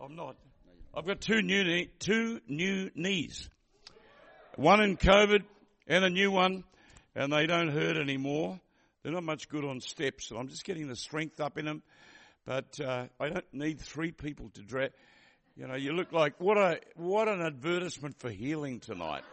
I'm not. I've got two new knees. One in COVID and a new one, and they don't hurt anymore. They're not much good on steps, so I'm just getting the strength up in them. But I don't need three people to drag. You know, you look like what an advertisement for healing tonight.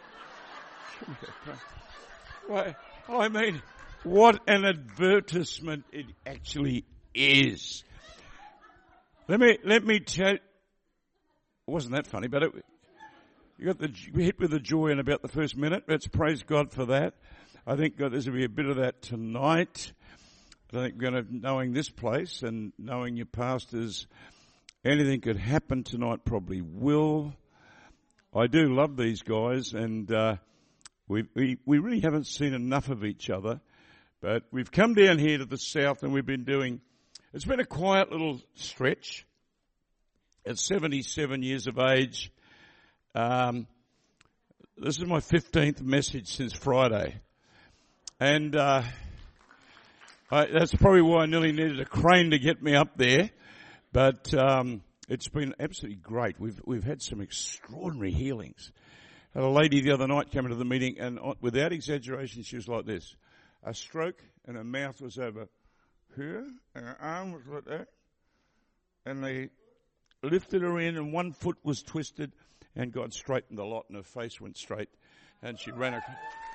Well, I mean, what an advertisement it actually is. Let me tell. It wasn't that funny, but you hit with the joy in about the first minute. Let's praise God for that. I think there's going to be a bit of that tonight. I think knowing this place and knowing your pastors, anything could happen tonight probably will. I do love these guys, and we really haven't seen enough of each other. But we've come down here to the south, and we've been doing. It's been a quiet little stretch. At 77 years of age, this is my 15th message since Friday. And that's probably why I nearly needed a crane to get me up there. But it's been absolutely great. We've had some extraordinary healings. Had a lady the other night come into the meeting, and without exaggeration, she was like this. A stroke, and her mouth was over here, and her arm was like that. And they lifted her in, and one foot was twisted, and God straightened the lot, and her face went straight, and she ran across.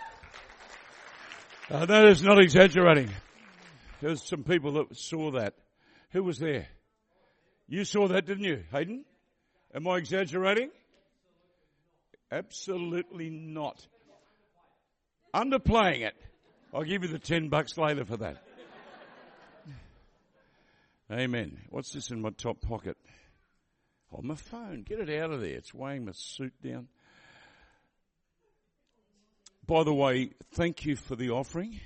No, that's not exaggerating. There was some people that saw that. Who was there? You saw that, didn't you, Hayden? Am I exaggerating? Absolutely not. Underplaying it. I'll give you the $10 later for that. Amen. What's this in my top pocket? Oh, my phone. Get it out of there. It's weighing my suit down. By the way, thank you for the offering.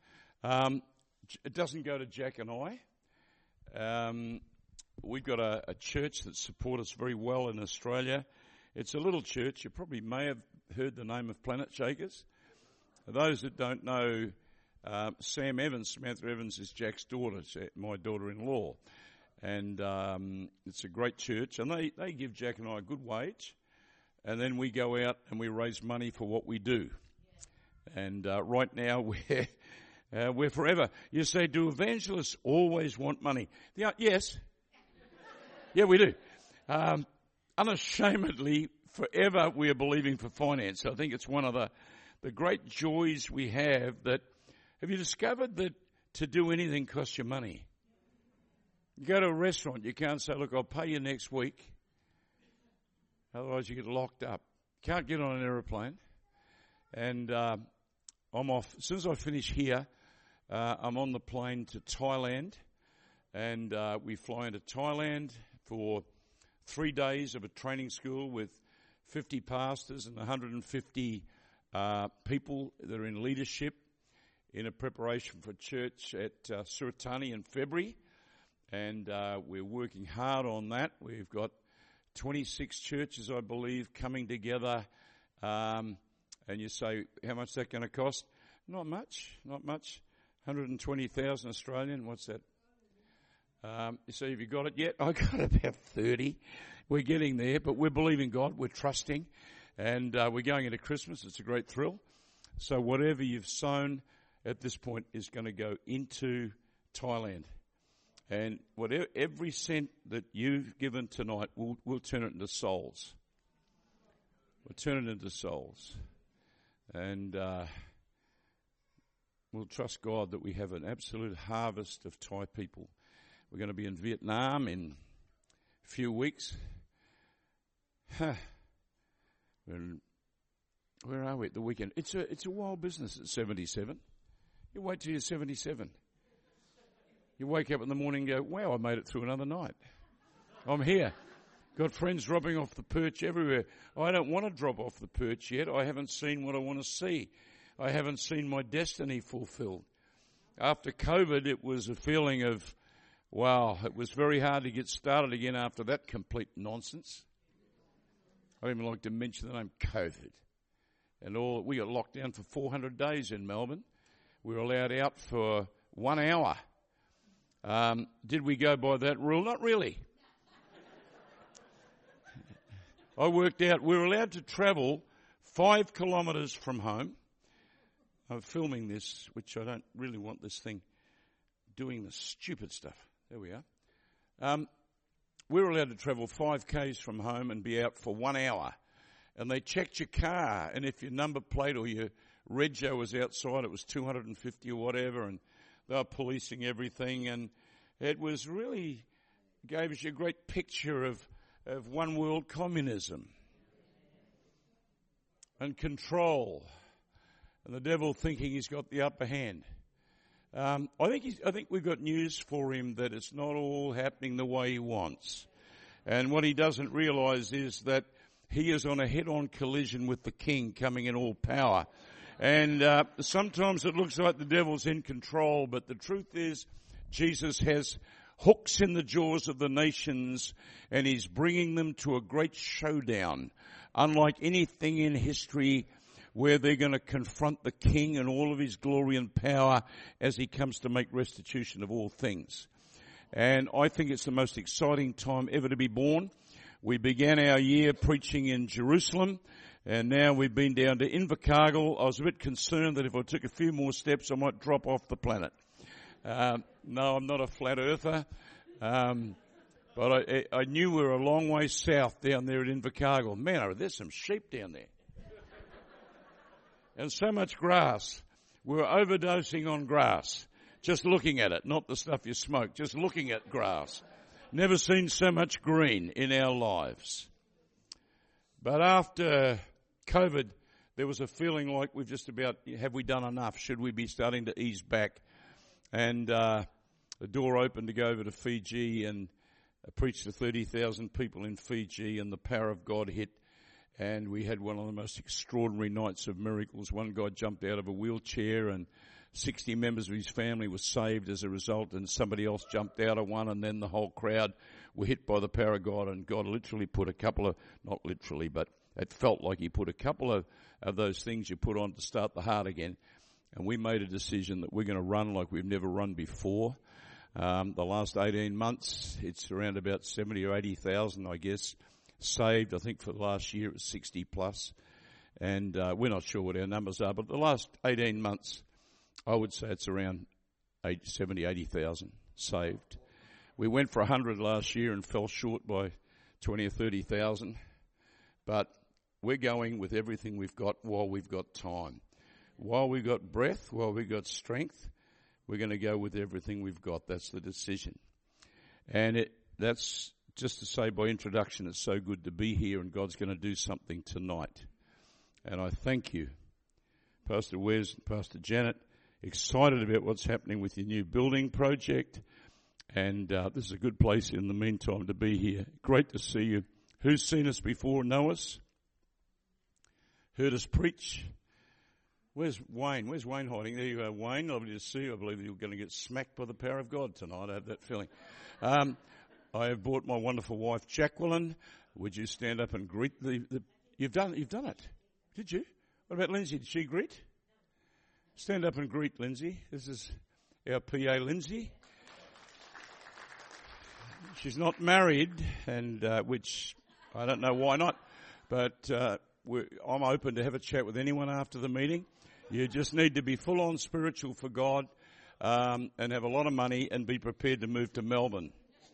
It doesn't go to Jack and I. We've got a church that supports us very well in Australia. It's a little church. You probably may have heard the name of Planet Shakers. For those that don't know, Samantha Evans is Jack's daughter, my daughter-in-law. And it's a great church. And they give Jack and I a good wage. And then we go out and we raise money for what we do. And right now we're forever. You say, do evangelists always want money? Yes. Yeah, we do. Unashamedly, forever we are believing for finance. I think it's one of the great joys we have that, have you discovered that to do anything costs you money? You go to a restaurant, you can't say, look, I'll pay you next week. Otherwise you get locked up. Can't get on an aeroplane. And I'm off. As soon as I finish here, I'm on the plane to Thailand. And we fly into Thailand for 3 days of a training school with 50 pastors and 150 people that are in leadership in a preparation for church at Suratani in February. And we're working hard on that. We've got 26 churches, I believe, coming together. And you say, how much is that going to cost? Not much. 120,000 Australian. What's that? You say, have you got it yet? I got about 30. We're getting there, but we're believing God. We're trusting. And we're going into Christmas. It's a great thrill. So whatever you've sown at this point is going to go into Thailand. And whatever, every cent that you've given tonight, we'll turn it into souls. We'll turn it into souls. And we'll trust God that we have an absolute harvest of Thai people. We're going to be in Vietnam in a few weeks. Where are we at the weekend? It's a wild business at 77. You wait till you're 77. You wake up in the morning and go, wow, I made it through another night. I'm here. Got friends dropping off the perch everywhere. I don't want to drop off the perch yet. I haven't seen what I want to see. I haven't seen my destiny fulfilled. After COVID, it was a feeling of, wow, it was very hard to get started again after that complete nonsense. I don't even like to mention the name COVID. And we got locked down for 400 days in Melbourne. We were allowed out for 1 hour. Did we go by that rule? Not really. I worked out we're allowed to travel 5 kilometres from home. I'm filming this, which I don't really want this thing doing the stupid stuff. There we are. We're allowed to travel 5 k's from home and be out for 1 hour. And they checked your car, and if your number plate or your rego was outside, it was 250 or whatever, and they were policing everything, and it was really gave us a great picture of one world communism and control, and the devil thinking he's got the upper hand. I think we've got news for him that it's not all happening the way he wants. And what he doesn't realise is that he is on a head-on collision with the King coming in all power. And sometimes it looks like the devil's in control, but the truth is Jesus has hooks in the jaws of the nations, and he's bringing them to a great showdown, unlike anything in history, where they're going to confront the King and all of his glory and power as he comes to make restitution of all things. And I think it's the most exciting time ever to be born. We began our year preaching in Jerusalem, and now we've been down to Invercargill. I was a bit concerned that if I took a few more steps, I might drop off the planet. No, I'm not a flat earther. But I knew we were a long way south down there at Invercargill. Man, there's some sheep down there. And so much grass. We were overdosing on grass. Just looking at it, not the stuff you smoke, just looking at grass. Never seen so much green in our lives. But after COVID, there was a feeling like we've just about, have we done enough? Should we be starting to ease back? And the door opened to go over to Fiji and preach to 30,000 people in Fiji, and the power of God hit. And we had one of the most extraordinary nights of miracles. One guy jumped out of a wheelchair, and 60 members of his family were saved as a result, and somebody else jumped out of one, and then the whole crowd were hit by the power of God. And God literally put a couple of, not literally, but it felt like he put a couple of those things you put on to start the heart again. And we made a decision that we're going to run like we've never run before. The last 18 months, it's around about 70 or 80,000, I guess, saved. I think for the last year it was 60 plus. And we're not sure what our numbers are, but the last 18 months, I would say it's around 70, 80,000 saved. We went for 100 last year and fell short by 20 or 30,000. But we're going with everything we've got while we've got time. While we've got breath, while we've got strength, we're going to go with everything we've got. That's the decision. And that's just to say by introduction, it's so good to be here, and God's going to do something tonight. And I thank you, Pastor Wes and Pastor Janet, excited about what's happening with your new building project. And this is a good place in the meantime to be here. Great to see you. Who's seen us before, know us? Heard us preach? Where's Wayne? Where's Wayne hiding? There you are, Wayne. Lovely to see you. I believe you're going to get smacked by the power of God tonight. I have that feeling. I have brought my wonderful wife, Jacqueline. Would you stand up and greet the You've done it. Did you? What about Lindsay? Did she greet? Stand up and greet Lindsay. This is our PA, Lindsay. She's not married, and which I don't know why not, but I'm open to have a chat with anyone after the meeting. You just need to be full on spiritual for God, and have a lot of money and be prepared to move to Melbourne.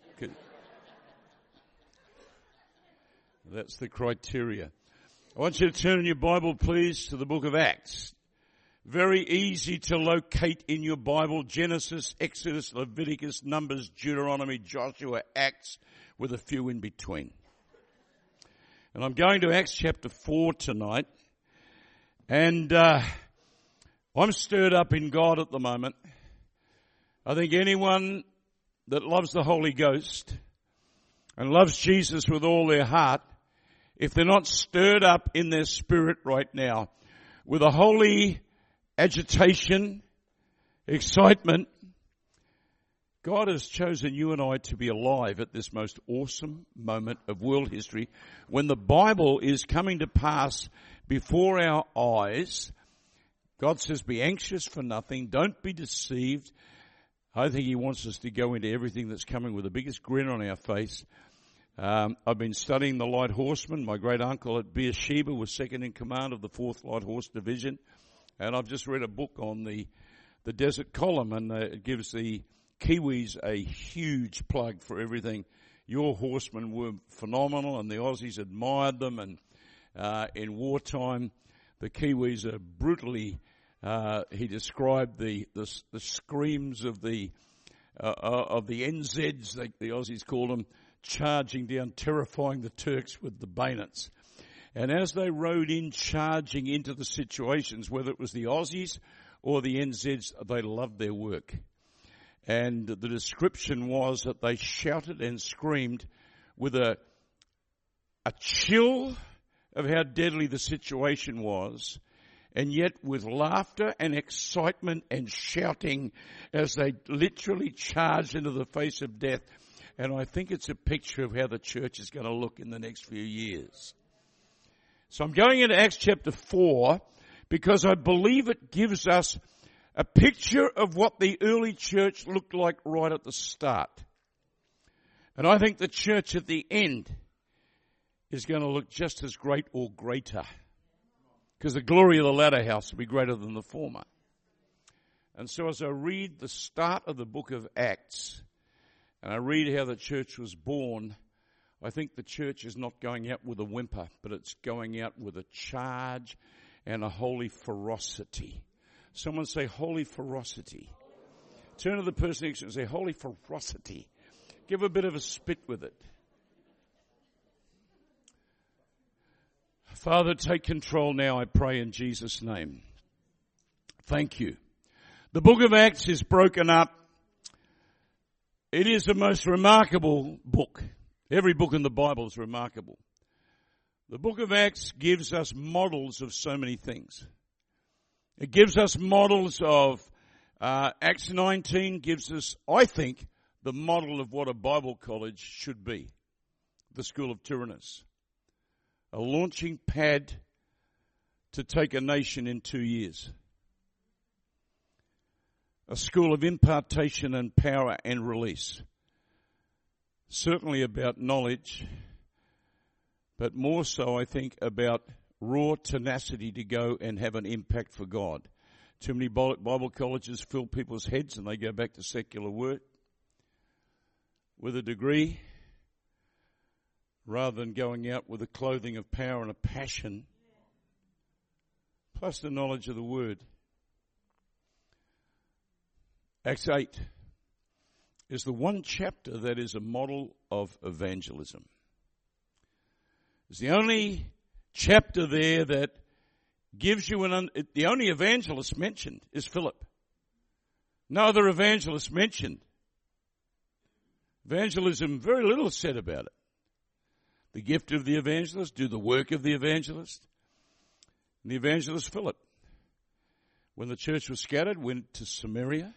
That's the criteria. I want you to turn in your Bible, please, to the book of Acts. Very easy to locate in your Bible: Genesis, Exodus, Leviticus, Numbers, Deuteronomy, Joshua, Acts, with a few in between. And I'm going to Acts chapter 4 tonight. And I'm stirred up in God at the moment. I think anyone that loves the Holy Ghost and loves Jesus with all their heart, if they're not stirred up in their spirit right now with a holy agitation, excitement, God has chosen you and I to be alive at this most awesome moment of world history when the Bible is coming to pass before our eyes. God says, be anxious for nothing. Don't be deceived. I think he wants us to go into everything that's coming with the biggest grin on our face. I've been studying the Light Horsemen. My great uncle at Beersheba was second in command of the 4th Light Horse Division. And I've just read a book on the Desert Column, and it gives the Kiwis a huge plug for everything. Your horsemen were phenomenal, and the Aussies admired them. And in wartime, the Kiwis are brutally. He described the screams of the NZs, the Aussies called them, charging down, terrifying the Turks with the bayonets. And as they rode in, charging into the situations, whether it was the Aussies or the NZs, they loved their work. And the description was that they shouted and screamed with a chill of how deadly the situation was, and yet with laughter and excitement and shouting as they literally charged into the face of death. And I think it's a picture of how the church is going to look in the next few years. So I'm going into Acts chapter 4 because I believe it gives us a picture of what the early church looked like right at the start. And I think the church at the end is going to look just as great or greater, because the glory of the latter house will be greater than the former. And so as I read the start of the book of Acts, and I read how the church was born, I think the church is not going out with a whimper, but it's going out with a charge and a holy ferocity. Someone say holy ferocity. Turn to the person next to you and say holy ferocity. Give a bit of a spit with it. Father, take control now, I pray in Jesus' name. Thank you. The book of Acts is broken up. It is the most remarkable book. Every book in the Bible is remarkable. The book of Acts gives us models of so many things. It gives us models of, Acts 19 gives us, I think, the model of what a Bible college should be. The School of Tyrannus. A launching pad to take a nation in 2 years. A school of impartation and power and release. Certainly about knowledge, but more so, I think, about raw tenacity to go and have an impact for God. Too many Bible colleges fill people's heads and they go back to secular work with a degree rather than going out with a clothing of power and a passion, plus the knowledge of the Word. Acts 8 is the one chapter that is a model of evangelism. It's the only chapter there that gives you the only evangelist mentioned is Philip. No other evangelist mentioned. Evangelism, very little is said about it. The gift of the evangelist, do the work of the evangelist. And the evangelist Philip, when the church was scattered, went to Samaria.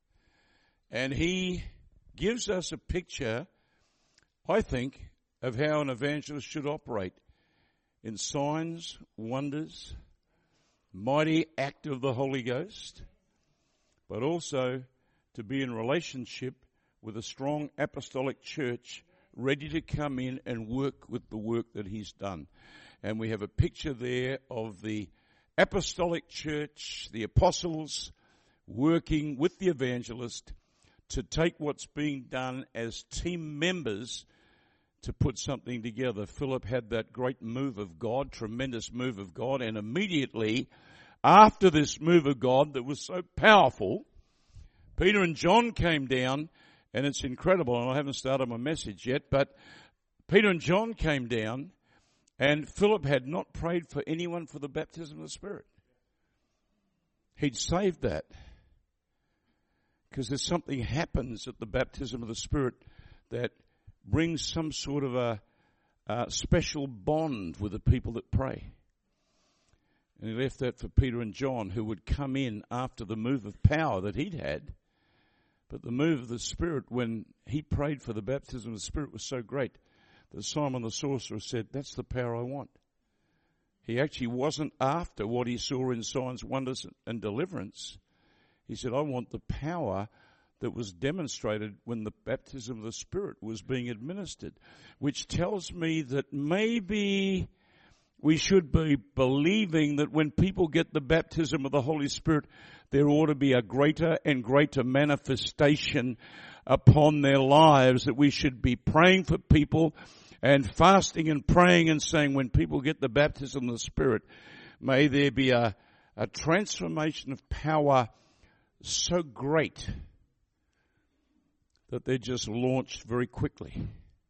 And he gives us a picture, I think, of how an evangelist should operate in signs, wonders, mighty act of the Holy Ghost, but also to be in relationship with a strong apostolic church ready to come in and work with the work that he's done. And we have a picture there of the apostolic church, the apostles, working with the evangelist to take what's being done as team members to put something together. Philip had that great move of God, tremendous move of God, and immediately after this move of God that was so powerful, Peter and John came down, and it's incredible, and I haven't started my message yet, but Peter and John came down, and Philip had not prayed for anyone for the baptism of the Spirit. He'd saved that. Because there's something happens at the baptism of the Spirit that brings some sort of a special bond with the people that pray. And he left that for Peter and John, who would come in after the move of power that he'd had. But the move of the Spirit, when he prayed for the baptism of the Spirit, was so great that Simon the sorcerer said, that's the power I want. He actually wasn't after what he saw in signs, wonders, and deliverance. He said, I want the power that was demonstrated when the baptism of the Spirit was being administered, which tells me that maybe we should be believing that when people get the baptism of the Holy Spirit, there ought to be a greater and greater manifestation upon their lives, that we should be praying for people and fasting and praying and saying, when people get the baptism of the Spirit, may there be a transformation of power so great that they're just launched very quickly.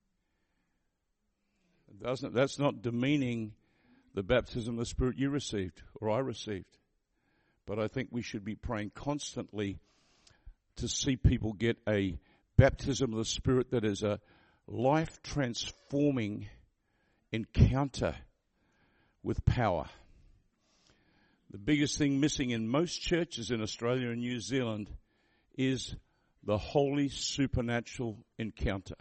That's not demeaning the baptism of the Spirit you received or I received. But I think we should be praying constantly to see people get a baptism of the Spirit that is a life-transforming encounter with power. The biggest thing missing in most churches in Australia and New Zealand is the holy supernatural encounter.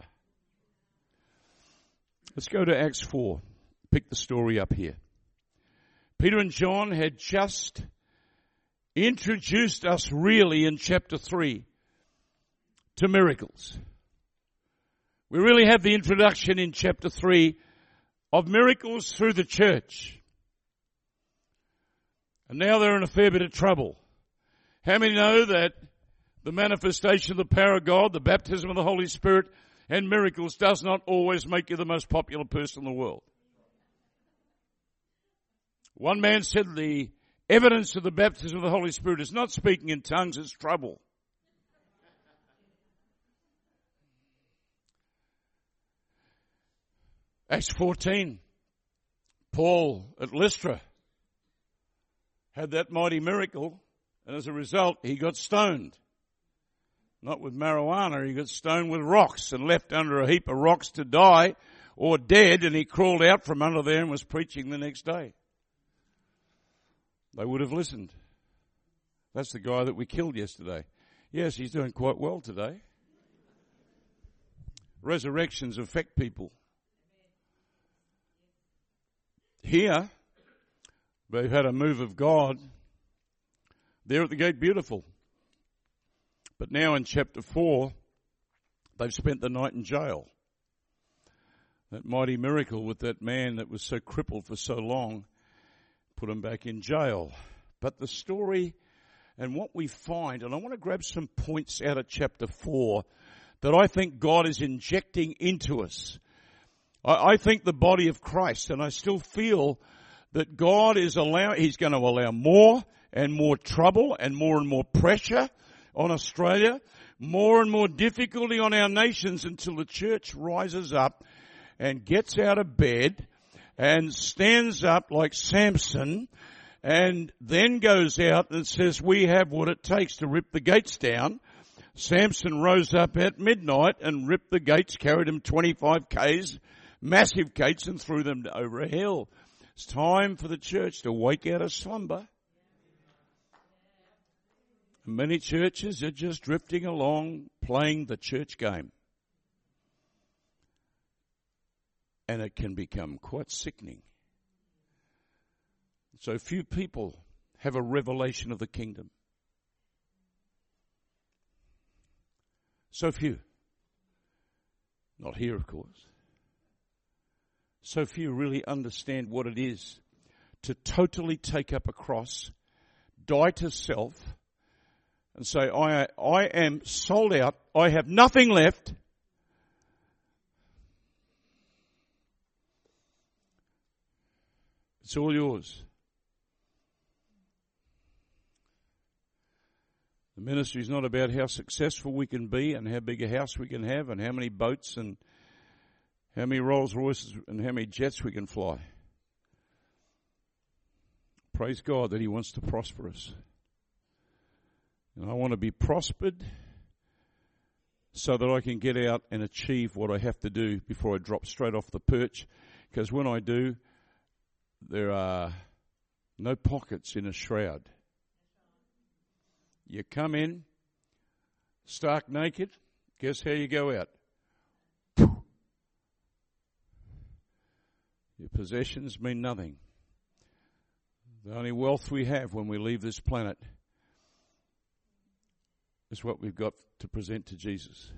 Let's go to Acts 4. Pick the story up here. Peter and John had just introduced us really in chapter 3 to miracles. We really have the introduction in chapter 3 of miracles through the church. And now they're in a fair bit of trouble. How many know that the manifestation of the power of God, the baptism of the Holy Spirit, and miracles does not always make you the most popular person in the world? One man said the evidence of the baptism of the Holy Spirit is not speaking in tongues, it's trouble. Acts 14, Paul at Lystra had that mighty miracle, and as a result, he got stoned. Not with marijuana, he got stoned with rocks and left under a heap of rocks to die or dead, and he crawled out from under there and was preaching the next day. They would have listened. That's the guy that we killed yesterday. Yes, he's doing quite well today. Resurrections affect people. Here, they've had a move of God. They're at the gate beautiful. But now in chapter 4, they've spent the night in jail. That mighty miracle with that man that was so crippled for so long put him back in jail. But the story and what we find, and I want to grab some points out of chapter 4 that I think God is injecting into us. I think the body of Christ, and I still feel that God is He's going to allow more and more trouble and more pressure on Australia, more and more difficulty on our nations until the church rises up and gets out of bed and stands up like Samson and then goes out and says, we have what it takes to rip the gates down. Samson rose up at midnight and ripped the gates, carried him 25 k's, massive gates, and threw them over a hill. It's time for the church to wake out of slumber. Many churches are just drifting along, playing the church game. And it can become quite sickening. So few people have a revelation of the kingdom. So few. Not here, of course. So few really understand what it is to totally take up a cross, die to self, and say, I am sold out, I have nothing left. It's all yours. The ministry is not about how successful we can be and how big a house we can have and how many boats and how many Rolls Royces and how many jets we can fly. Praise God that He wants to prosper us. And I want to be prospered so that I can get out and achieve what I have to do before I drop straight off the perch. Because when I do, there are no pockets in a shroud. You come in, stark naked, guess how you go out? Your possessions mean nothing. The only wealth we have when we leave this planet is what we've got to present to Jesus.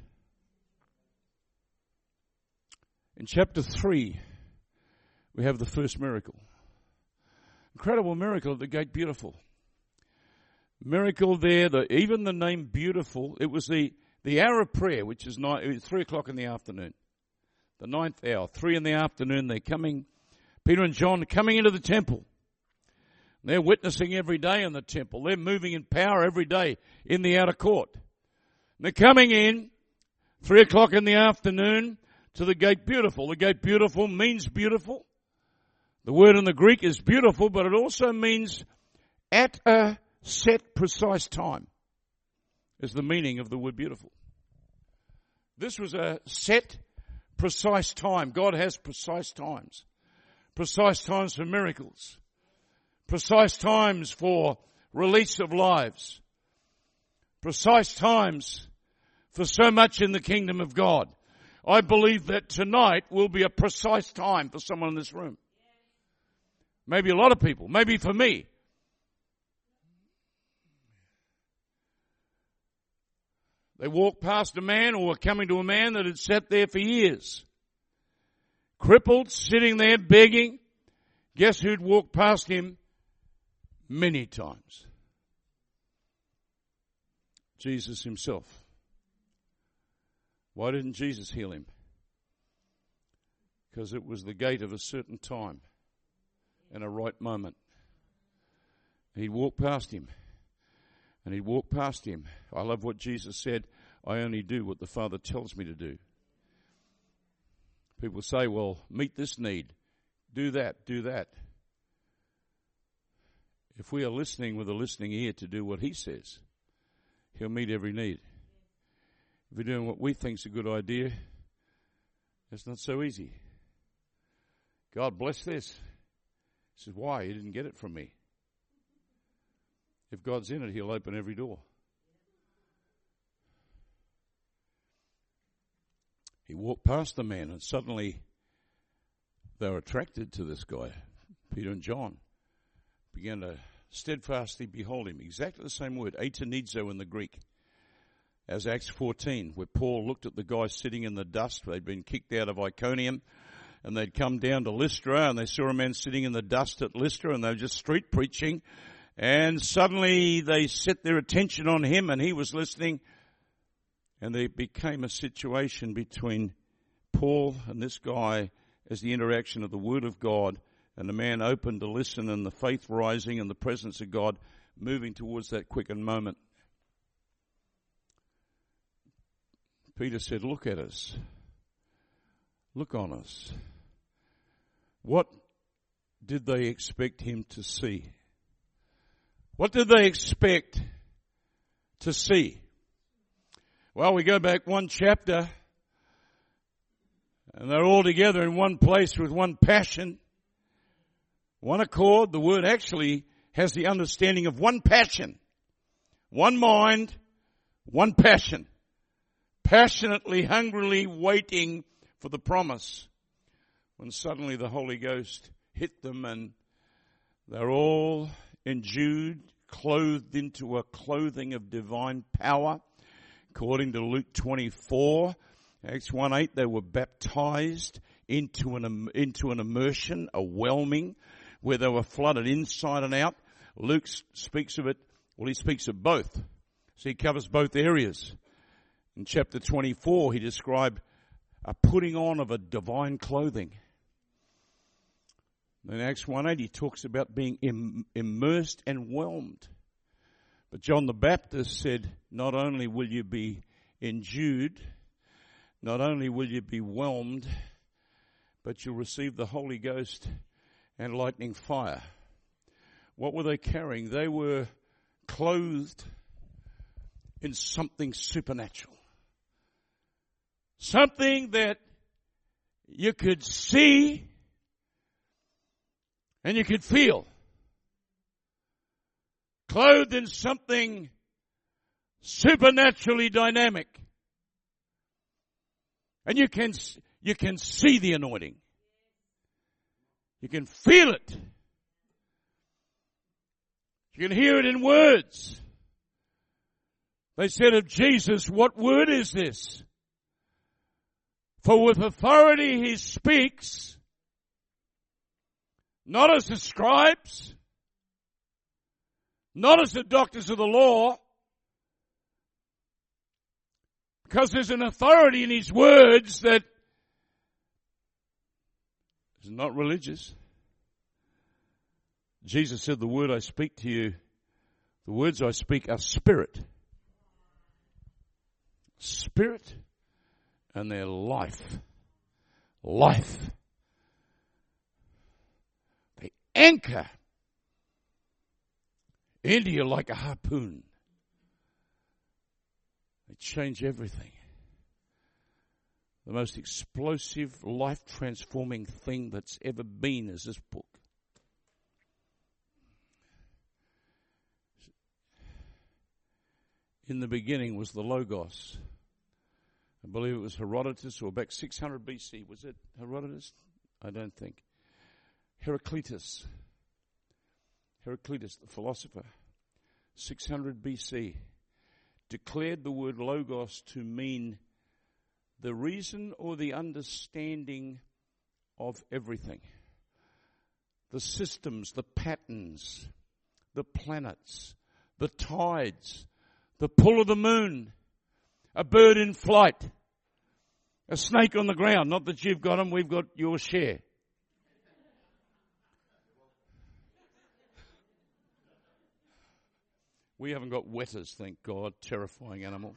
In chapter 3, we have the first miracle. Incredible miracle at the Gate Beautiful. Miracle there, even the name Beautiful, it was the hour of prayer, which is 3 o'clock in the afternoon. The 9th hour, 3 in the afternoon, they're coming, Peter and John are coming into the temple. They're witnessing every day in the temple. They're moving in power every day in the outer court. And they're coming in 3 o'clock in the afternoon to the Gate Beautiful. The Gate Beautiful means beautiful. The word in the Greek is beautiful, but it also means at a set precise time is the meaning of the word beautiful. This was a set precise time. God has precise times. Precise times for miracles. Precise times for release of lives. Precise times for so much in the kingdom of God. I believe that tonight will be a precise time for someone in this room. Maybe a lot of people. Maybe for me. They walked past a man or were coming to a man that had sat there for years. Crippled, sitting there begging. Guess who'd walked past him many times? Jesus himself. Why didn't Jesus heal him? Because it was the gate of a certain time and a right moment. He'd walk past him. And he'd walk past him. I love what Jesus said, I only do what the Father tells me to do. People say, well, meet this need. Do that, do that. If we are listening with a listening ear to do what he says, he'll meet every need. If we're doing what we think is a good idea, it's not so easy. God bless this. He says, why? You didn't get it from me. If God's in it, he'll open every door. He walked past the man and suddenly they were attracted to this guy. Peter and John began to steadfastly behold him. Exactly the same word, eitanizo in the Greek, as Acts 14, where Paul looked at the guy sitting in the dust. They'd been kicked out of Iconium and they'd come down to Lystra and they saw a man sitting in the dust at Lystra and they were just street preaching. And suddenly they set their attention on him and he was listening. And there became a situation between Paul and this guy as the interaction of the Word of God. And the man opened to listen and the faith rising and the presence of God moving towards that quickened moment. Peter said, look at us. Look on us. What did they expect him to see? What did they expect to see? Well, we go back one chapter and they're all together in one place with one passion, one accord. The word actually has the understanding of one passion, one mind, one passion. Passionately, hungrily waiting for the promise. When suddenly the Holy Ghost hit them and they're all endued, clothed into a clothing of divine power. According to Luke 24, Acts 1:8, they were baptized into an immersion, a whelming, where they were flooded inside and out. Luke speaks of it, well, he speaks of both. So he covers both areas. In chapter 24, he described a putting on of a divine clothing. In Acts 1:8, he talks about being immersed and whelmed. But John the Baptist said, not only will you be endued, not only will you be whelmed, but you'll receive the Holy Ghost and lightning fire. What were they carrying? They were clothed in something supernatural. Something that you could see and you could feel. Clothed in something supernaturally dynamic. And you can see the anointing. You can feel it. You can hear it in words. They said of Jesus, what word is this? For with authority he speaks, not as the scribes, not as the doctors of the law, because there's an authority in his words that is not religious. Jesus said, the word I speak to you, the words I speak are spirit. Spirit, and they're life. Life. They anchor into you like a harpoon. They change everything. The most explosive, life-transforming thing that's ever been is this book. In the beginning was the Logos. I believe it was Herodotus, or back 600 BC. Was it Herodotus? I don't think. Heraclitus, the philosopher, 600 BC, declared the word Logos to mean the reason or the understanding of everything. The systems, the patterns, the planets, the tides, the pull of the moon, a bird in flight, a snake on the ground. Not that you've got them, we've got your share. We haven't got wetters, thank God, terrifying animals.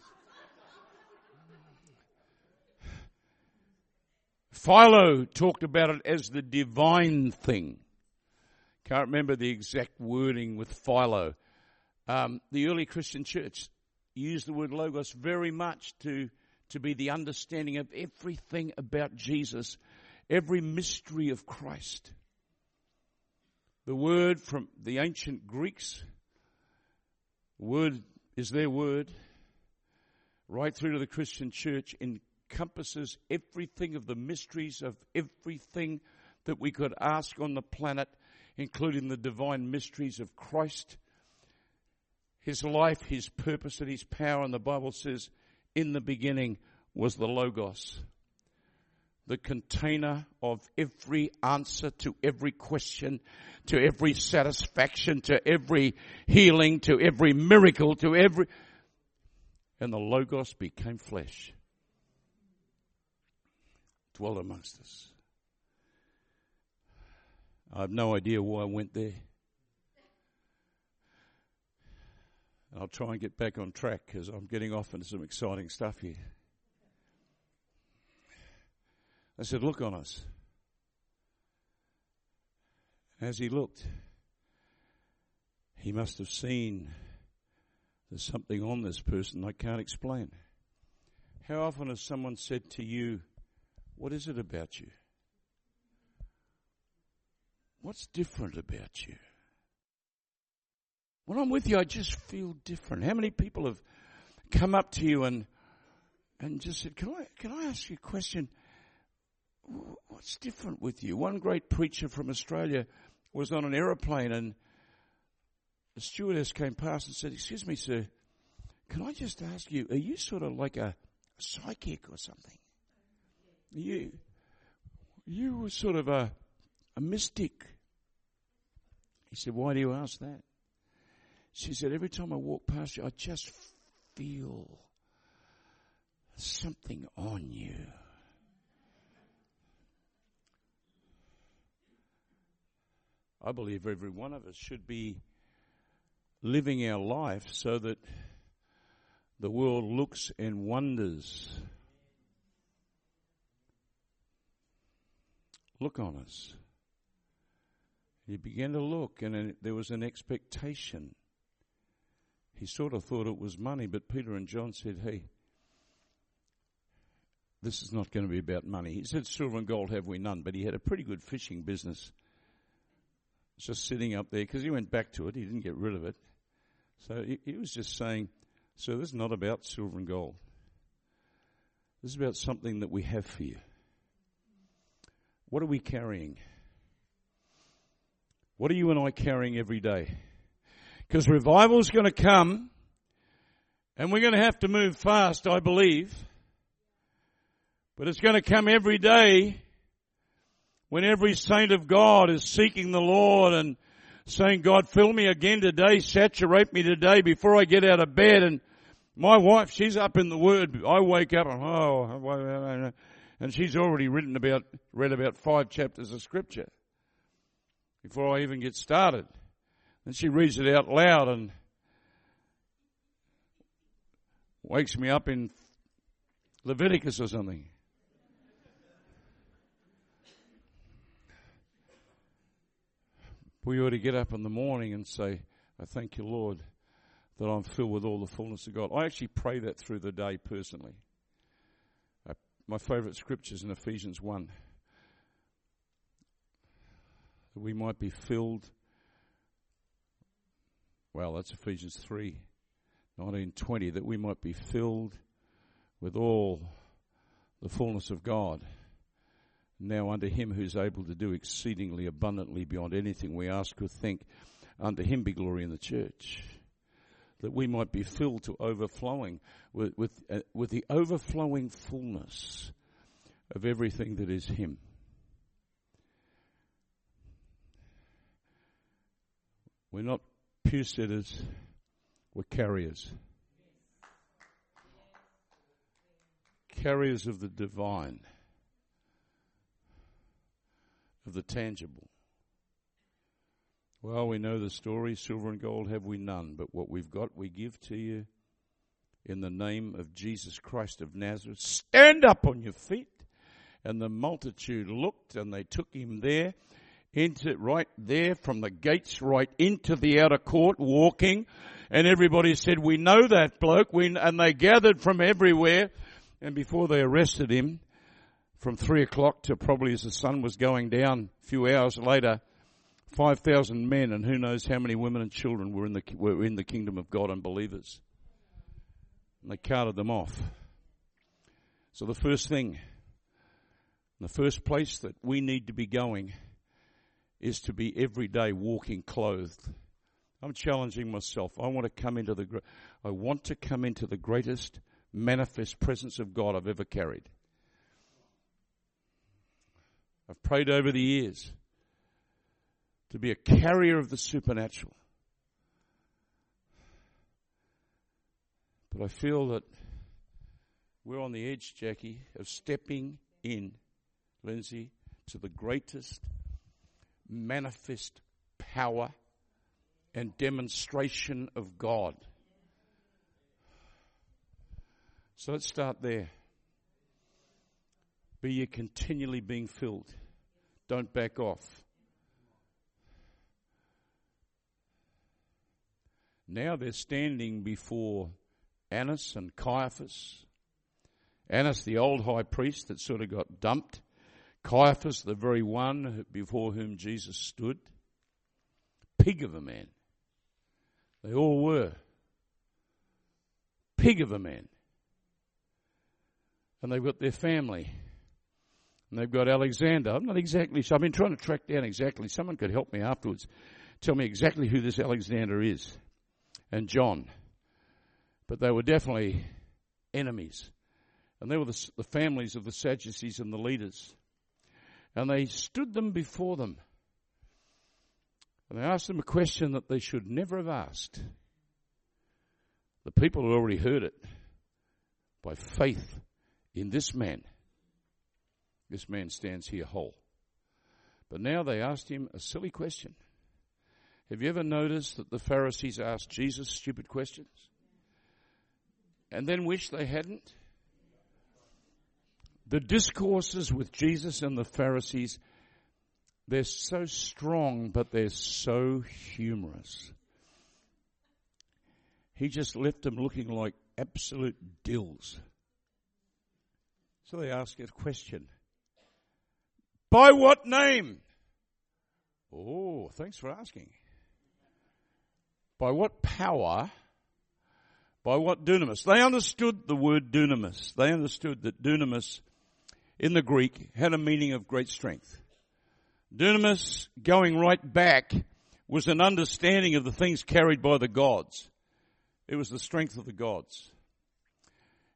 Philo talked about it as the divine thing. Can't remember the exact wording with Philo. The early Christian church used the word Logos very much to be the understanding of everything about Jesus, every mystery of Christ. The word from the ancient Greeks, word is their word, right through to the Christian church, encompasses everything of the mysteries of everything that we could ask on the planet, including the divine mysteries of Christ, his life, his purpose, and his power. And the Bible says, in the beginning was the Logos, the container of every answer to every question, to every satisfaction, to every healing, to every miracle, to every... And the Logos became flesh, dwelt amongst us. I have no idea why I went there. I'll try and get back on track because I'm getting off into some exciting stuff here. I said, look on us. As he looked, he must have seen there's something on this person I can't explain. How often has someone said to you, what is it about you? What's different about you? When I'm with you, I just feel different. How many people have come up to you and just said, can I ask you a question? What's different with you? One great preacher from Australia was on an aeroplane and the stewardess came past and said, excuse me, sir, can I just ask you, are you sort of like a psychic or something? You were sort of a mystic. He said, why do you ask that? She said, every time I walk past you, I just feel something on you. I believe every one of us should be living our life so that the world looks and wonders. Look on us. He began to look, and there was an expectation. He sort of thought it was money, but Peter and John said, hey, this is not going to be about money. He said, silver and gold have we none, but he had a pretty good fishing business. It's just sitting up there, because he went back to it. He didn't get rid of it. So he was just saying, so this is not about silver and gold. This is about something that we have for you. What are we carrying? What are you and I carrying every day? Because revival is going to come, And we're going to have to move fast, I believe. But it's going to come every day when every saint of God is seeking the Lord and saying, God, fill me again today, saturate me today before I get out of bed. And my wife, she's up in the Word. I wake up and she's already read about 5 chapters of Scripture before I even get started. And she reads it out loud and wakes me up in Leviticus or something. We ought to get up in the morning and say, I thank you, Lord, that I'm filled with all the fullness of God. I actually pray that through the day personally. My favourite scripture is in Ephesians 1. That we might be filled. Well, that's Ephesians 3, 19-20. That we might be filled with all the fullness of God. Now unto him who's able to do exceedingly abundantly beyond anything we ask or think, unto him be glory in the church. That we might be filled to overflowing with the overflowing fullness of everything that is him. We're not pew sitters, we're carriers. Carriers of the divine. Of the tangible. Well, we know the story, silver and gold have we none, but what we've got we give to you in the name of Jesus Christ of Nazareth. Stand up on your feet. And the multitude looked and they took him there, right there from the gates right into the outer court walking. And everybody said, we know that bloke. And they gathered from everywhere. And before they arrested him, from 3 o'clock to probably as the sun was going down a few hours later, 5,000 men and who knows how many women and children were in the kingdom of God and believers. And they carted them off. So the first thing, the first place that we need to be going is to be every day walking clothed. I'm challenging myself. I want to come into the greatest manifest presence of God I've ever carried. I've prayed over the years to be a carrier of the supernatural. But I feel that we're on the edge, Jackie, of stepping in, Lindsay, to the greatest manifest power and demonstration of God. So let's start there. Be ye continually being filled. Don't back off. Now they're standing before Annas and Caiaphas. Annas, the old high priest that sort of got dumped. Caiaphas, the very one before whom Jesus stood. Pig of a man. They all were. Pig of a man. And they've got their family. And they've got Alexander. I'm not exactly sure. I've been trying to track down exactly. Someone could help me afterwards. Tell me exactly who this Alexander is. And John. But they were definitely enemies. And they were the families of the Sadducees and the leaders. And they stood them before them. And they asked them a question that they should never have asked. The people had already heard it. By faith in this man. This man stands here whole. But now they asked him a silly question. Have you ever noticed that the Pharisees asked Jesus stupid questions? And then wish they hadn't? The discourses with Jesus and the Pharisees, they're so strong, but they're so humorous. He just left them looking like absolute dills. So they ask a question. By what name? Oh, thanks for asking. By what power? By what dunamis? They understood the word dunamis. They understood that dunamis in the Greek had a meaning of great strength. Dunamis, going right back, was an understanding of the things carried by the gods. It was the strength of the gods.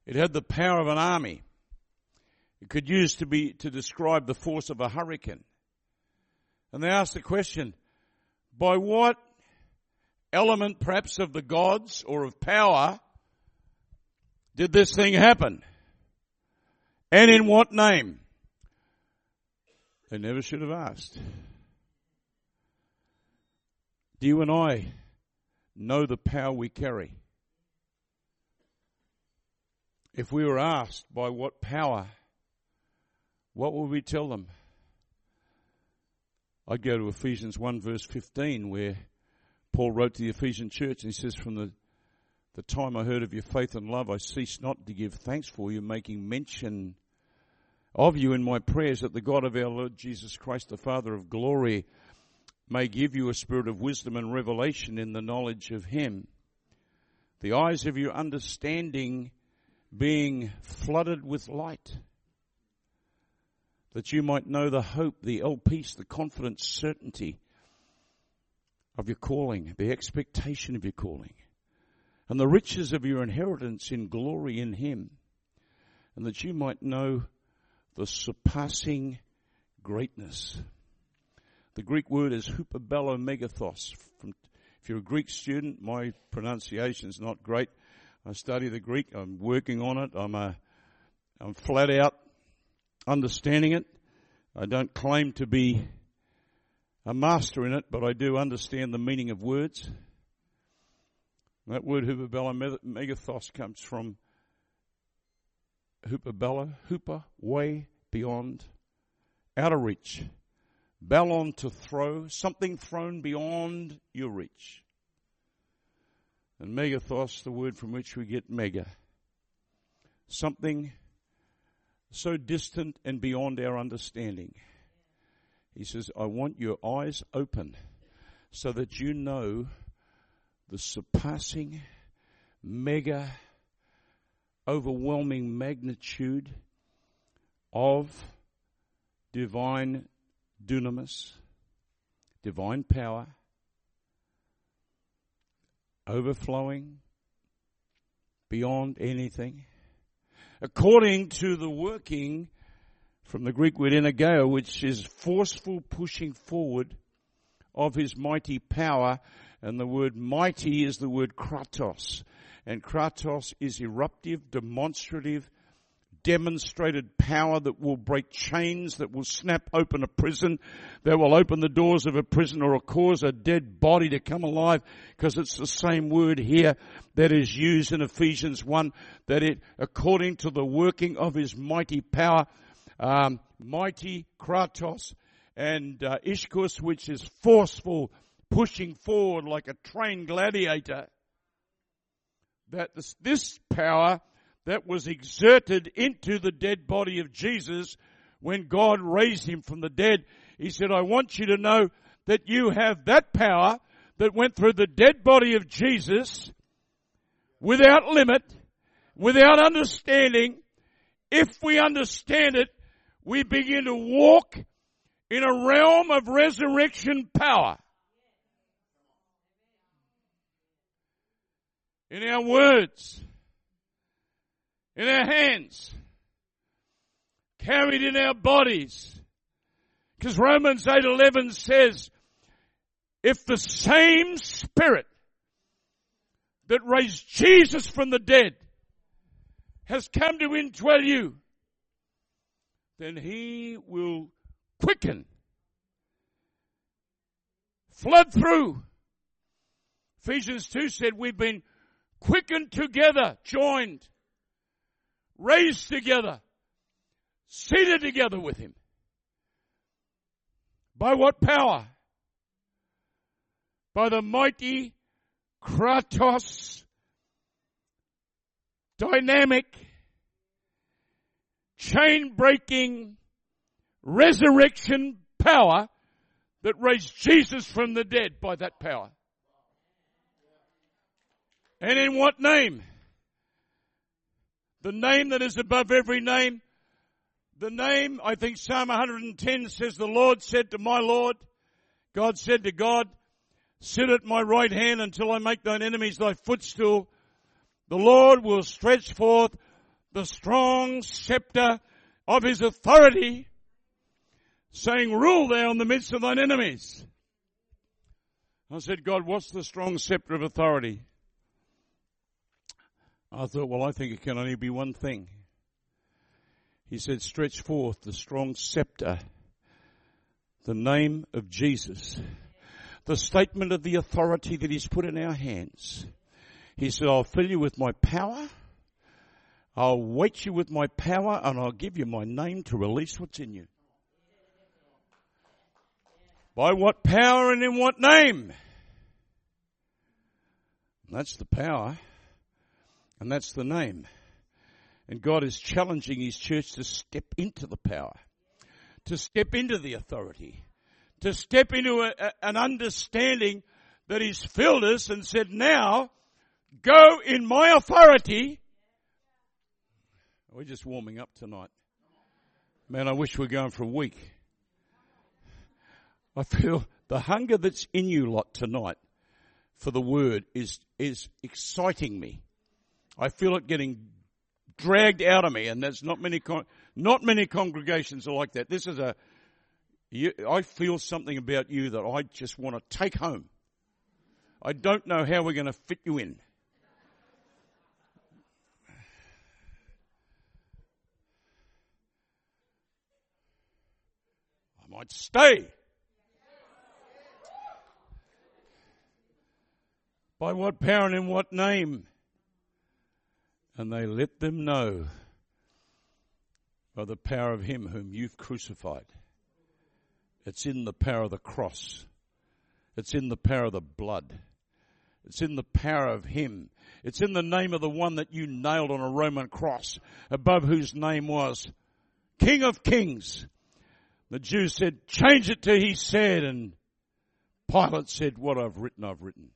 It had the power of an army. It could use to describe the force of a hurricane. And they asked the question, by what element perhaps of the gods or of power did this thing happen? And in what name? They never should have asked. Do you and I know the power we carry? If we were asked by what power, what would we tell them? I'd go to Ephesians 1 verse 15 where Paul wrote to the Ephesian church and he says, from the time I heard of your faith and love, I ceased not to give thanks for you, making mention of you in my prayers, that the God of our Lord Jesus Christ, the Father of glory, may give you a spirit of wisdom and revelation in the knowledge of him, the eyes of your understanding being flooded with light, that you might know the hope, the peace, the confidence, certainty of your calling, the expectation of your calling, and the riches of your inheritance in glory in him, and that you might know the surpassing greatness. The Greek word is hupabello megathos. If you're a Greek student, my pronunciation is not great. I study the Greek. I'm working on it. I'm flat out understanding it. I don't claim to be a master in it, but I do understand the meaning of words. That word hupabello megathos comes from hupabello, hupa, way, beyond, out of reach. Ballon, to throw, something thrown beyond your reach. And megathos, the word from which we get mega. Something so distant and beyond our understanding. He says, I want your eyes open so that you know the surpassing, mega, overwhelming magnitude of divine dunamis, divine power, overflowing beyond anything, according to the working from the Greek word energeo, which is forceful pushing forward of his mighty power. And the word mighty is the word kratos. And kratos is eruptive, demonstrative, demonstrated power that will break chains, that will snap open a prison, that will open the doors of a prison or cause a dead body to come alive, because it's the same word here that is used in Ephesians 1, that it, according to the working of his mighty power, mighty kratos, and ischus, which is forceful, pushing forward like a trained gladiator, that this power that was exerted into the dead body of Jesus when God raised him from the dead. He said, I want you to know that you have that power that went through the dead body of Jesus without limit, without understanding. If we understand it, we begin to walk in a realm of resurrection power. In our words, in our hands, carried in our bodies. Because Romans 8:11 says, if the same Spirit that raised Jesus from the dead has come to indwell you, then he will quicken, flood through. Ephesians 2 said we've been quickened together, joined, raised together, seated together with him. By what power? By the mighty kratos, dynamic, chain-breaking, resurrection power that raised Jesus from the dead. By that power. And in what name? The name that is above every name. The name, I think Psalm 110 says, the Lord said to my Lord, God said to God, sit at my right hand until I make thine enemies thy footstool. The Lord will stretch forth the strong scepter of his authority, saying, rule thou in the midst of thine enemies. I said, God, what's the strong scepter of authority? I thought, well, I think it can only be one thing. He said, stretch forth the strong scepter, the name of Jesus, the statement of the authority that he's put in our hands. He said, I'll fill you with my power, I'll weight you with my power, and I'll give you my name to release what's in you. By what power and in what name? And that's the power, and that's the name. And God is challenging his church to step into the power, to step into the authority, to step into an understanding that he's filled us and said, now, go in my authority. We're just warming up tonight. Man, I wish we were going for a week. I feel the hunger that's in you lot tonight for the word is exciting me. I feel it getting dragged out of me, and there's not many congregations are like that. I feel something about you that I just want to take home. I don't know how we're going to fit you in. I might stay. By what power and in what name? And they let them know by the power of him whom you've crucified. It's in the power of the cross. It's in the power of the blood. It's in the power of him. It's in the name of the one that you nailed on a Roman cross, above whose name was King of Kings. The Jews said, change it to he said, and Pilate said, what I've written, I've written.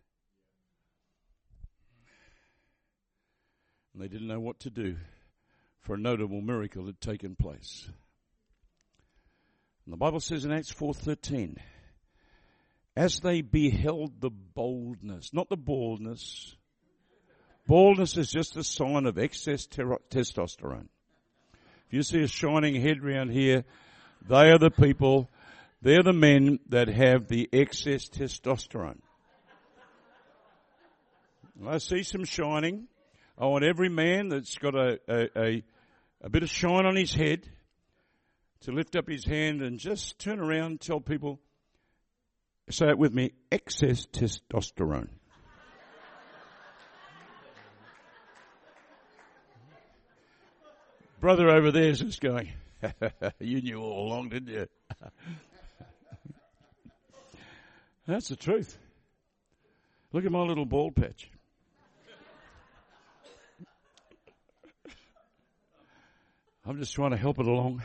And they didn't know what to do, for a notable miracle had taken place. And the Bible says in Acts 4:13, as they beheld the boldness, not the baldness. Baldness is just a sign of excess testosterone. If you see a shining head round here, they are the people, they're the men that have the excess testosterone. I see some shining. I want every man that's got a bit of shine on his head to lift up his hand and just turn around and tell people, say it with me, excess testosterone. Brother over there is just going, you knew all along, didn't you? That's the truth. Look at my little bald patch. I'm just trying to help it along.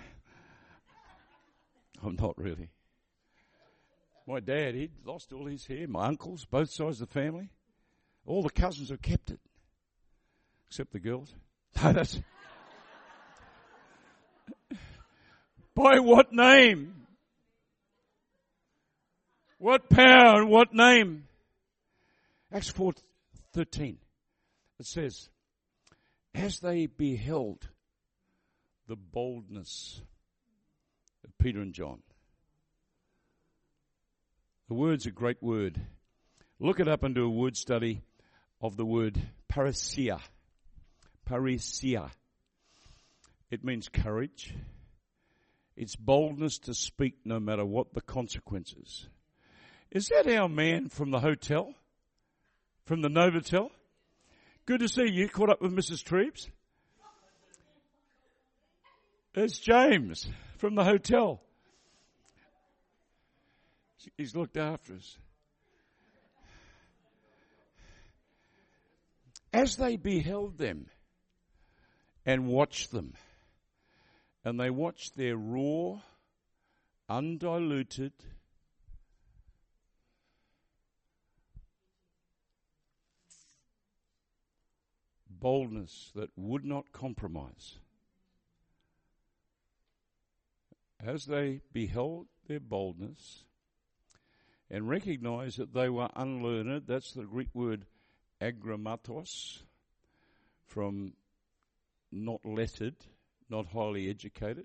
I'm not really. My dad, he'd lost all his hair. My uncles, both sides of the family. All the cousins have kept it. Except the girls. No, that's... By what name? What power and what name? Acts 4:13. It says, as they beheld the boldness of Peter and John. The word's a great word. Look it up and do a word study of the word parousia. Parousia. It means courage. It's boldness to speak no matter what the consequences. Is that our man from the hotel? From the Novotel? Good to see you. Caught up with Mrs. Treves? It's James from the hotel. He's looked after us. As they beheld them and watched them, and they watched their raw, undiluted, boldness that would not compromise. As they beheld their boldness and recognized that they were unlearned, that's the Greek word agrammatos, from not lettered, not highly educated.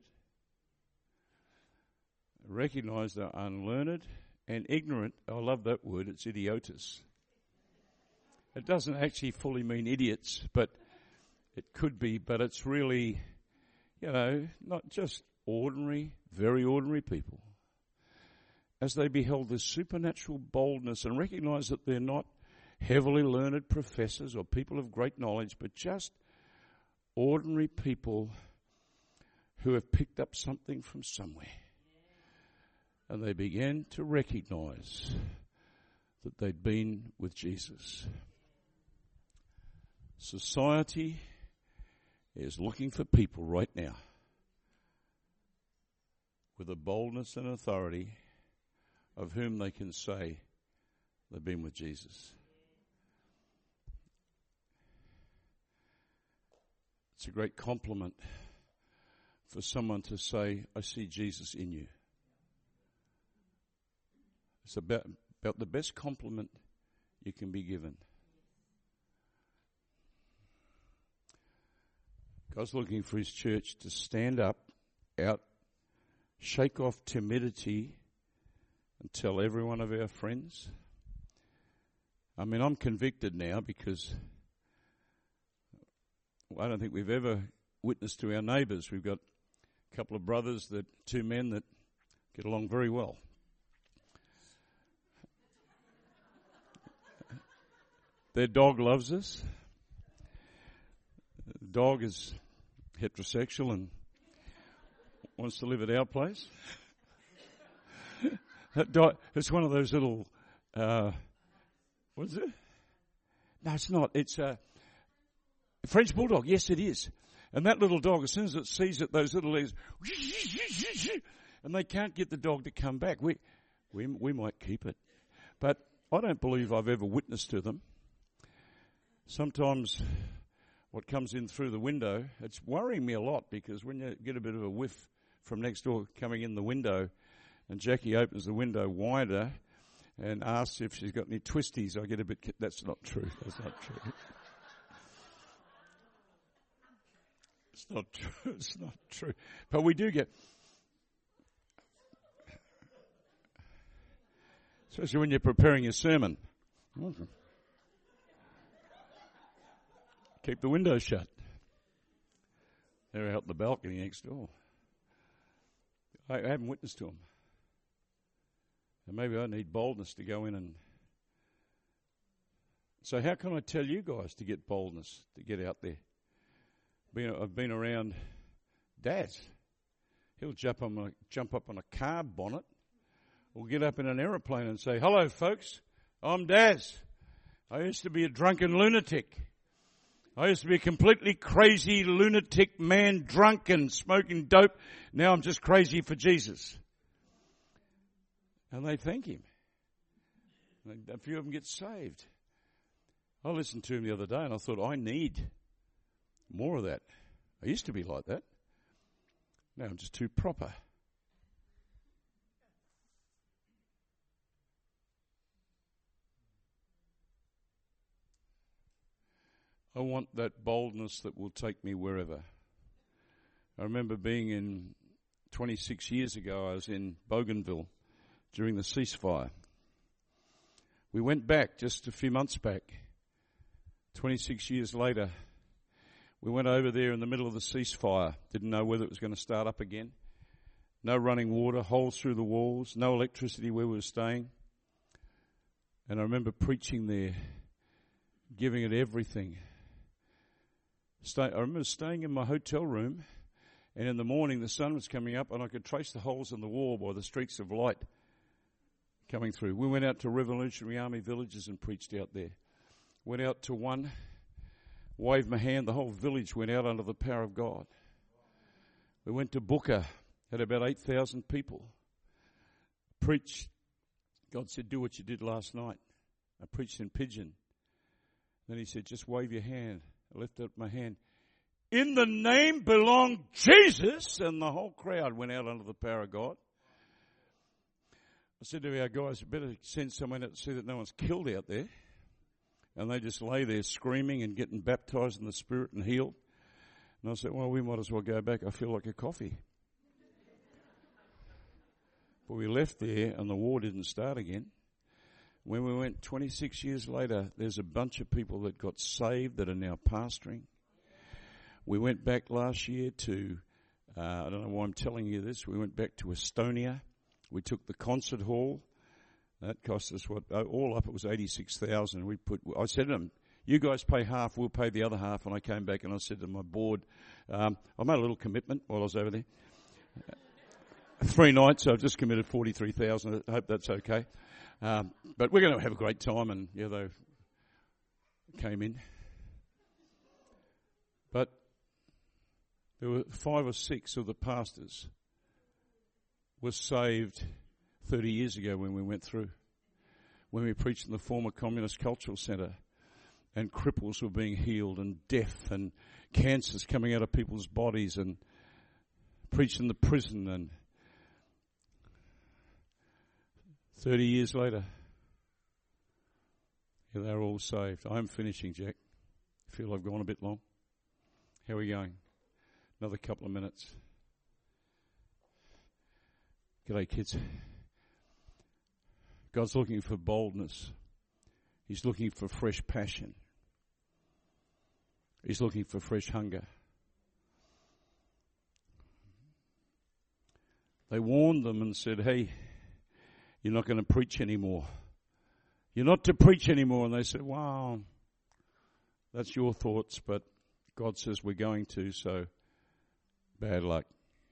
Recognise they're unlearned and ignorant. I love that word, it's idiotus. It doesn't actually fully mean idiots, but it could be, but it's really, not just ordinary, very ordinary people. As they beheld this supernatural boldness and recognise that they're not heavily learned professors or people of great knowledge, but just ordinary people who have picked up something from somewhere. And they began to recognise that they'd been with Jesus. Society is looking for people right now with a boldness and authority of whom they can say they've been with Jesus. It's a great compliment for someone to say, I see Jesus in you. It's about the best compliment you can be given. God's looking for his church to stand up, shake off timidity, and tell every one of our friends. I mean, I'm convicted now because I don't think we've ever witnessed to our neighbours. We've got a couple of brothers, two men that get along very well. Their dog loves us. The dog is heterosexual and wants to live at our place. That dog, it's one of those little, what is it? No, it's not. It's a French bulldog. Yes, it is. And that little dog, as soon as it sees it, those little legs, and they can't get the dog to come back. We might keep it. But I don't believe I've ever witnessed to them. Sometimes what comes in through the window, it's worrying me a lot because when you get a bit of a whiff from next door coming in the window and Jackie opens the window wider and asks if she's got any twisties, I get a bit, that's not true. That's not true. It's not true. It's not true. But we do get, especially when you're preparing your sermon. Keep the window shut. They're out the balcony next door. I haven't witnessed to them. And maybe I need boldness to go in and... So how can I tell you guys to get boldness, to get out there? I've been around Daz. He'll jump up on a car bonnet or get up in an aeroplane and say, hello, folks, I'm Daz. I used to be a drunken lunatic. I used to be a completely crazy lunatic man, drunk and smoking dope. Now I'm just crazy for Jesus. And they thank him. A few of them get saved. I listened to him the other day and I thought, I need more of that. I used to be like that. Now I'm just too proper. I want that boldness that will take me wherever. I remember being 26 years ago, I was in Bougainville during the ceasefire. We went back just a few months back, 26 years later. We went over there in the middle of the ceasefire, didn't know whether it was going to start up again. No running water, holes through the walls, no electricity where we were staying. And I remember preaching there, giving it everything. I remember staying in my hotel room, and in the morning the sun was coming up and I could trace the holes in the wall by the streaks of light coming through. We went out to Revolutionary Army villages and preached out there. Went out to one, waved my hand, the whole village went out under the power of God. We went to Booker, had about 8,000 people. Preached. God said, do what you did last night. I preached in Pidgin. Then he said, just wave your hand. I lifted up my hand. In the name belong Jesus. And the whole crowd went out under the power of God. I said to our guys, you better send someone out to see that no one's killed out there. And they just lay there screaming and getting baptized in the Spirit and healed. And I said, well, we might as well go back. I feel like a coffee. But we left there and the war didn't start again. When we went 26 years later, there's a bunch of people that got saved that are now pastoring. We went back last year to, I don't know why I'm telling you this, we went back to Estonia. We took the concert hall. That cost us all up it was 86,000. I said to them, you guys pay half, we'll pay the other half. And I came back and I said to my board, I made a little commitment while I was over there. 3 nights, I've just committed 43,000. I hope that's okay. But we're going to have a great time, and yeah, they came in. But there were 5 or 6 of the pastors were saved 30 years ago when we went through, when we preached in the former Communist Cultural Centre, and cripples were being healed, and death and cancers coming out of people's bodies, and preached in the prison, and 30 years later, yeah, they're all saved. I'm finishing, Jack. I feel I've gone a bit long. How are we going? Another couple of minutes. G'day, kids. God's looking for boldness. He's looking for fresh passion. He's looking for fresh hunger. They warned them and said, hey, you're not going to preach anymore. You're not to preach anymore. And they said, wow, that's your thoughts, but God says we're going to, so bad luck.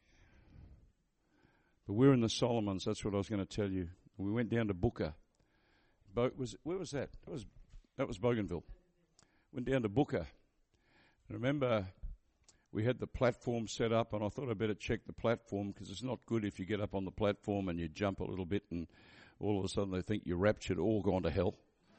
But we're in the Solomons. That's what I was going to tell you. We went down to Booker. Where was that? That was Bougainville. Went down to Booker. Remember, we had the platform set up, and I thought I'd better check the platform because it's not good if you get up on the platform and you jump a little bit and all of a sudden they think you're raptured or gone to hell.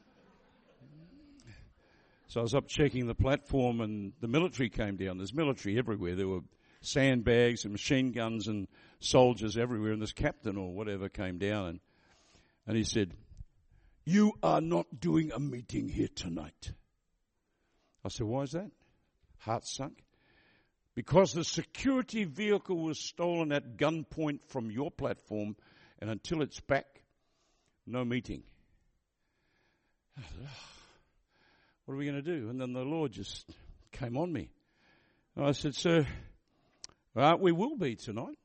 So I was up checking the platform and the military came down. There's military everywhere. There were sandbags and machine guns and soldiers everywhere, and this captain or whatever came down and he said, you are not doing a meeting here tonight. I said, why is that? Heart sunk. Because the security vehicle was stolen at gunpoint from your platform, and until it's back, no meeting. What are we going to do? And then the Lord just came on me. And I said, sir, we will be tonight.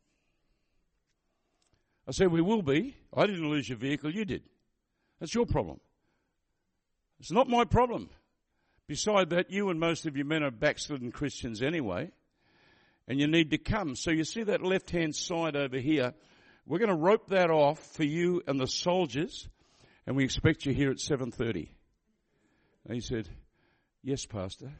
I said, we will be. I didn't lose your vehicle, you did. That's your problem. It's not my problem. Beside that, you and most of your men are backslidden Christians anyway. And you need to come. So you see that left-hand side over here. We're going to rope that off for you and the soldiers, and we expect you here at 7:30. And he said, yes, Pastor.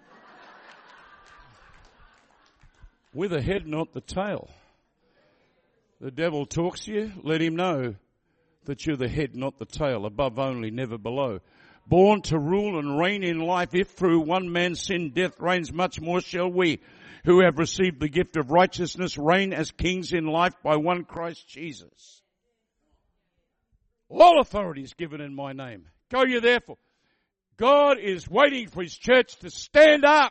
With the head, not the tail. The devil talks to you, let him know that you're the head, not the tail, above only, never below. Born to rule and reign in life, if through one man's sin death reigns, much more shall we, who have received the gift of righteousness, reign as kings in life by one Christ Jesus. All authority is given in my name. Go ye therefore. God is waiting for his church to stand up.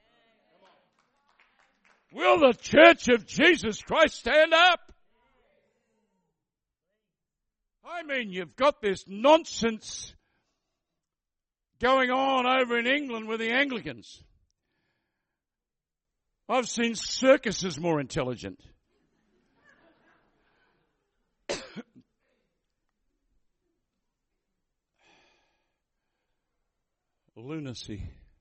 Will the church of Jesus Christ stand up? I mean, you've got this nonsense going on over in England with the Anglicans. I've seen circuses more intelligent. Lunacy.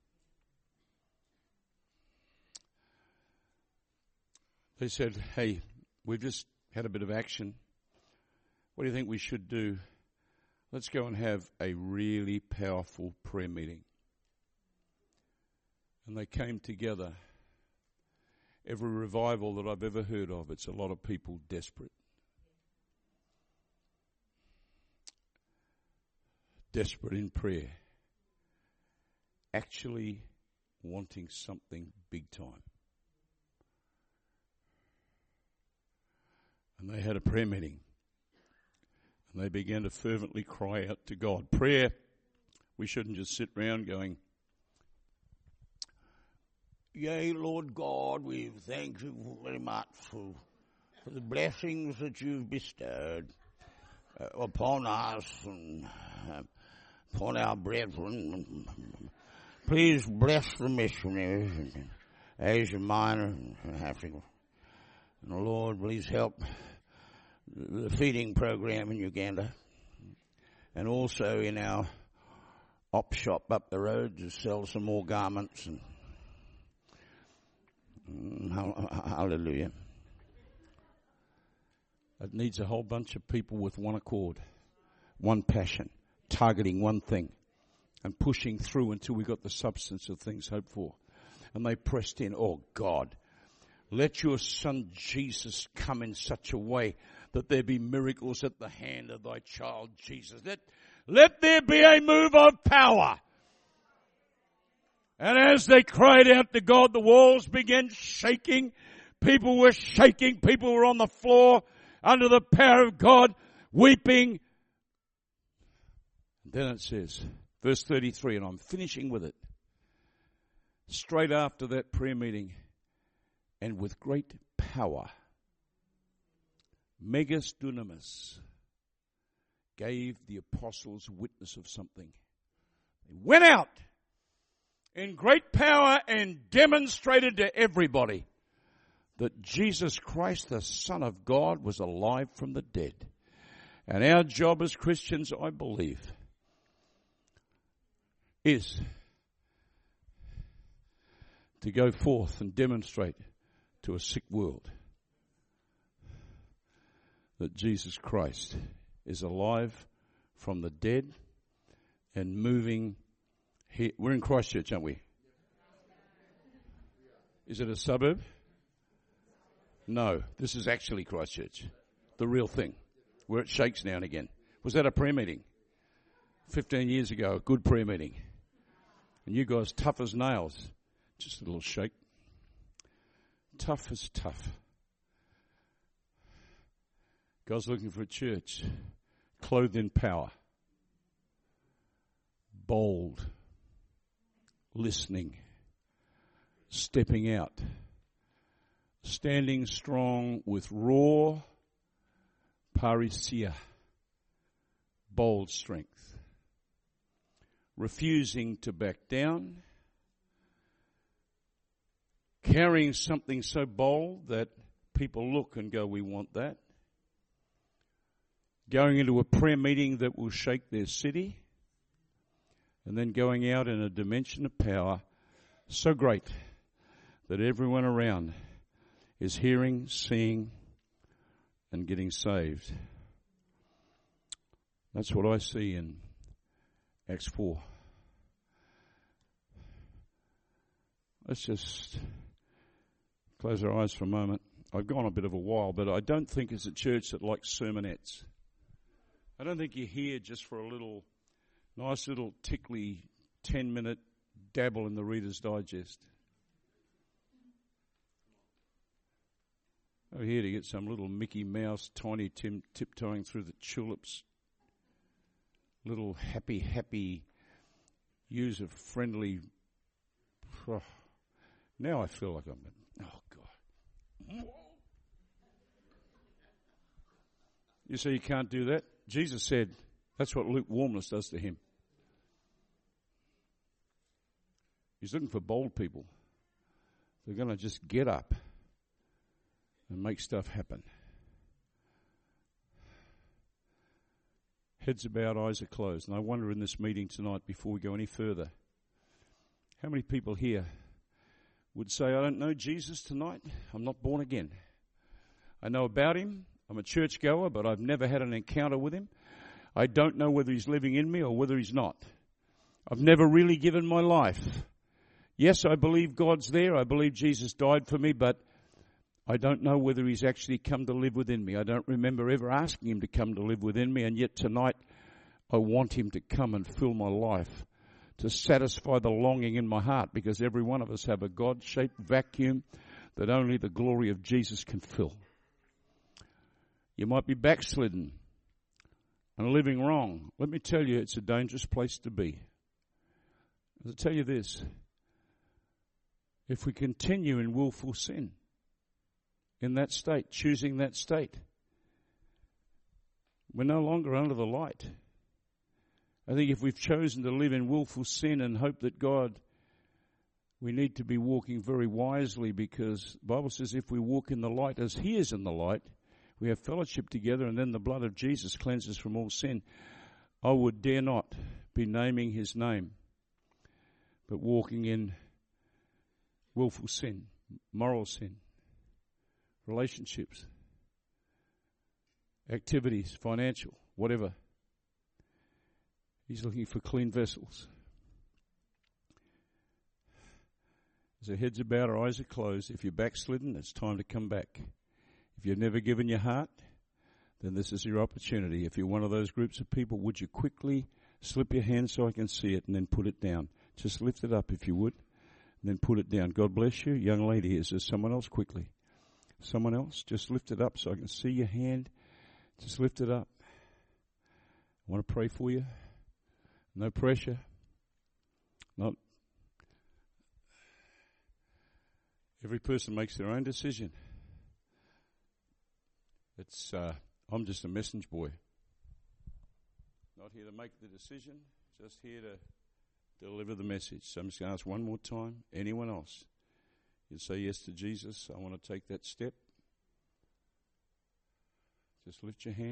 They said, hey, we've just had a bit of action. What do you think we should do? Let's go and have a really powerful prayer meeting. And they came together. Every revival that I've ever heard of, it's a lot of people desperate. Desperate in prayer. Actually wanting something big time. And they had a prayer meeting. And they began to fervently cry out to God. Prayer, we shouldn't just sit around going, Yea, Lord God, we thank you very much for the blessings that you've bestowed upon us and upon our brethren. Please bless the missionaries in Asia Minor and Africa. And Lord, please help the feeding program in Uganda and also in our op shop up the road to sell some more garments. And hallelujah. It needs a whole bunch of people with one accord, one passion, targeting one thing and pushing through until we got the substance of things hoped for. And they pressed in. Oh God, let your son Jesus come in such a way that there be miracles at the hand of thy child Jesus. Let there be a move of power. And as they cried out to God, the walls began shaking. People were shaking. People were on the floor under the power of God, weeping. Then it says, verse 33, and I'm finishing with it. Straight after that prayer meeting, and with great power, Megas Dunamis gave the apostles witness of something. They went out in great power and demonstrated to everybody that Jesus Christ, the Son of God, was alive from the dead. And our job as Christians, I believe, is to go forth and demonstrate to a sick world that Jesus Christ is alive from the dead and moving here. We're in Christchurch, aren't we? Is it a suburb? No, this is actually Christchurch, the real thing, where it shakes now and again. Was that a prayer meeting? 15 years ago, a good prayer meeting. And you guys tough as nails. Just a little shake. Tough as tough. God's looking for a church clothed in power, bold, listening, stepping out, standing strong with raw parisia, bold strength, refusing to back down, carrying something so bold that people look and go, we want that. Going into a prayer meeting that will shake their city, and then going out in a dimension of power so great that everyone around is hearing, seeing, and getting saved. That's what I see in Acts 4. Let's just close our eyes for a moment. I've gone a bit of a while, but I don't think it's a church that likes sermonettes. I don't think you're here just for a nice little tickly 10-minute dabble in the Reader's Digest. I'm here to get some little Mickey Mouse, Tiny Tim tiptoeing through the tulips. Little happy, user-friendly. Oh, now I feel like oh God. You say you can't do that? Jesus said that's what lukewarmness does to him. He's looking for bold people. They're going to just get up and make stuff happen. Heads are bowed, eyes are closed. And I wonder in this meeting tonight, before we go any further, how many people here would say, I don't know Jesus tonight. I'm not born again. I know about him. I'm a churchgoer, but I've never had an encounter with him. I don't know whether he's living in me or whether he's not. I've never really given my life. Yes, I believe God's there. I believe Jesus died for me, but I don't know whether he's actually come to live within me. I don't remember ever asking him to come to live within me, and yet tonight I want him to come and fill my life, to satisfy the longing in my heart, because every one of us have a God-shaped vacuum that only the glory of Jesus can fill. You might be backslidden and living wrong. Let me tell you, it's a dangerous place to be. I'll tell you this. if we continue in willful sin, in that state, choosing that state, we're no longer under the light. I think if we've chosen to live in willful sin and hope that God, we need to be walking very wisely, because the Bible says if we walk in the light as He is in the light, we have fellowship together, and then the blood of Jesus cleanses from all sin. I would dare not be naming His name, but walking in willful sin, moral sin, relationships, activities, financial, whatever. He's looking for clean vessels. As our heads are bowed, our eyes are closed. If you're backslidden, it's time to come back. If you've never given your heart, then this is your opportunity. If you're one of those groups of people, would you quickly slip your hand so I can see it and then put it down? Just lift it up if you would, and then put it down. God bless you. Young lady, is there someone else quickly? Someone else? Just lift it up so I can see your hand. Just lift it up. I want to pray for you. No pressure. Not. Every person makes their own decision. I'm just a messenger boy. Not here to make the decision, just here to deliver the message. So I'm just going to ask one more time. Anyone else? You say yes to Jesus. I want to take that step. Just lift your hand.